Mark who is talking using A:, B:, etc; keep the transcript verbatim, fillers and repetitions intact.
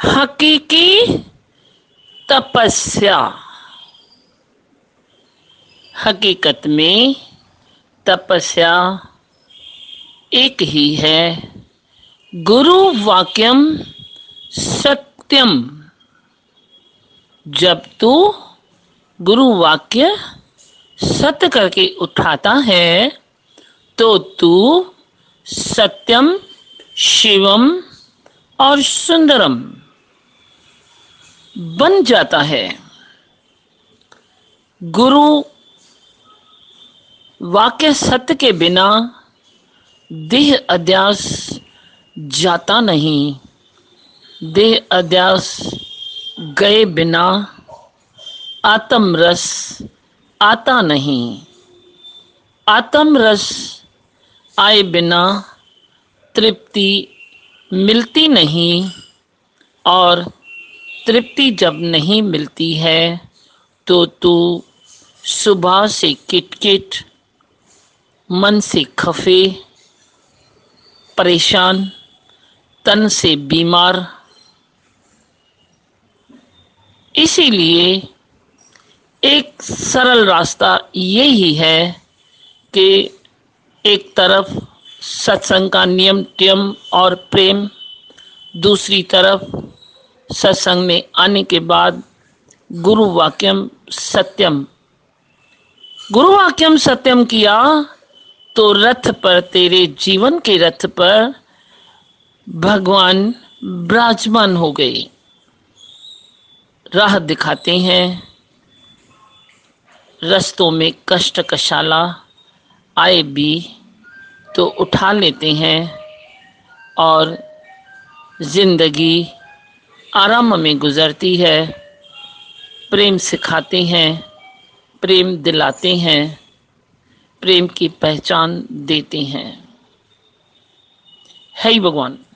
A: हकीकी तपस्या। हकीकत में तपस्या एक ही है। गुरु वाक्यम सत्यम। जब तू गुरु वाक्य सत्य करके उठाता है तो तू सत्यम, शिवम और सुंदरम बन जाता है। गुरु वाक्य सत्य के बिना देह अध्यास जाता नहीं। देह अध्यास गए बिना आत्म रस आता नहीं। आत्म रस आए बिना तृप्ति मिलती नहीं, और तृप्ति जब नहीं मिलती है तो तू सुबह से किटकिट, मन से खफे, परेशान, तन से बीमार। इसीलिए एक सरल रास्ता ये ही है कि एक तरफ सत्संग का नियम टियम और प्रेम, दूसरी तरफ सत्संग में आने के बाद गुरु वाक्यम सत्यम। गुरु वाक्यम सत्यम किया तो रथ पर, तेरे जीवन के रथ पर भगवान विराजमान हो गए। राह दिखाते हैं। रस्तों में कष्ट कशाला आए भी तो उठा लेते हैं और जिंदगी आराम में गुजरती है। प्रेम सिखाते हैं, प्रेम दिलाते हैं, प्रेम की पहचान देते हैं। हे भगवान।